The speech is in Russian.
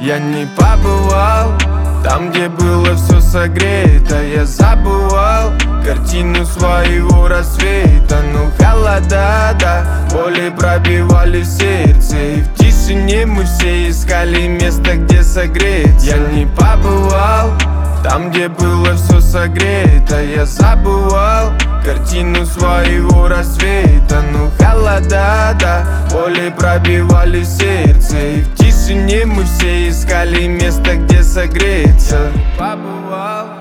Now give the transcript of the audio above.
Я не побывал там, где было все согрето. Я забывал картину своего рассвета. Но холода, да, боли пробивали в сердце. И в тишине мы все искали место, где согреться. Я не побывал там, где было все согрето. Я забывал картину своего рассвета. Но холода, да, боли пробивали в сердце. И в тишине мы все искали место, где согреться. Побывал